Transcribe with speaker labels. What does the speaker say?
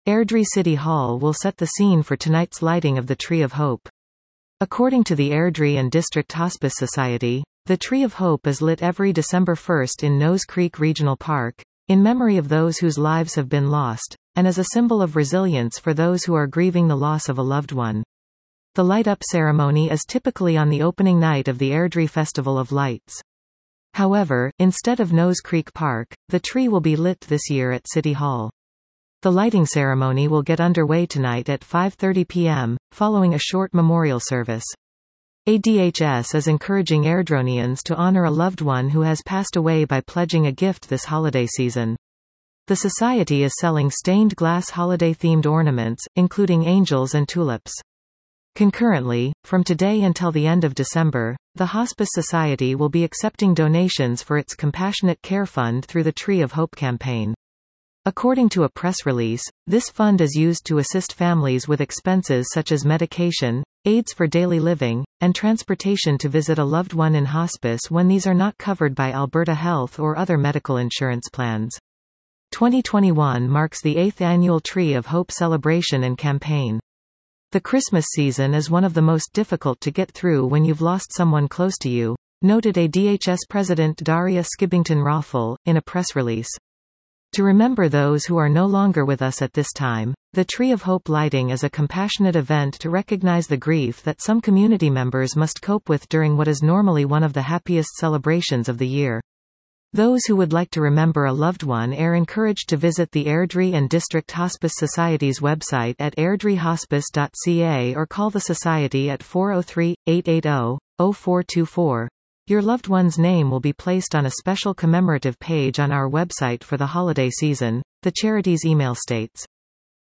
Speaker 1: Airdrie City Hall will set the scene for tonight's lighting of the Tree of Hope. According to the Airdrie and District Hospice Society, the Tree of Hope is lit every December 1st in Nose Creek Regional Park, in memory of those whose lives have been lost, and as a symbol of resilience for those who are grieving the loss of a loved one. The light-up ceremony is typically on the opening night of the Airdrie Festival of Lights. However, instead of Nose Creek Park, the tree will be lit this year at City Hall. The lighting ceremony will get underway tonight at 5:30 p.m., following a short memorial service. ADHS is encouraging Airdronians to honor a loved one who has passed away by pledging a gift this holiday season. The Society is selling stained glass holiday-themed ornaments, including angels and tulips. Concurrently, from today until the end of December, the Hospice Society will be accepting donations for its Compassionate Care Fund through the Tree of Hope campaign. According to a press release, this fund is used to assist families with expenses such as medication, aids for daily living, and transportation to visit a loved one in hospice when these are not covered by Alberta Health or other medical insurance plans. 2021 marks the 8th annual Tree of Hope celebration and campaign. The Christmas season is one of the most difficult to get through when you've lost someone close to you, noted ADHS President Daria Skibbington-Raffel, in a press release. To remember those who are no longer with us at this time, the Tree of Hope lighting is a compassionate event to recognize the grief that some community members must cope with during what is normally one of the happiest celebrations of the year. Those who would like to remember a loved one are encouraged to visit the Airdrie and District Hospice Society's website at airdriehospice.ca or call the Society at 403-880-0424. Your loved one's name will be placed on a special commemorative page on our website for the holiday season, the charity's email states.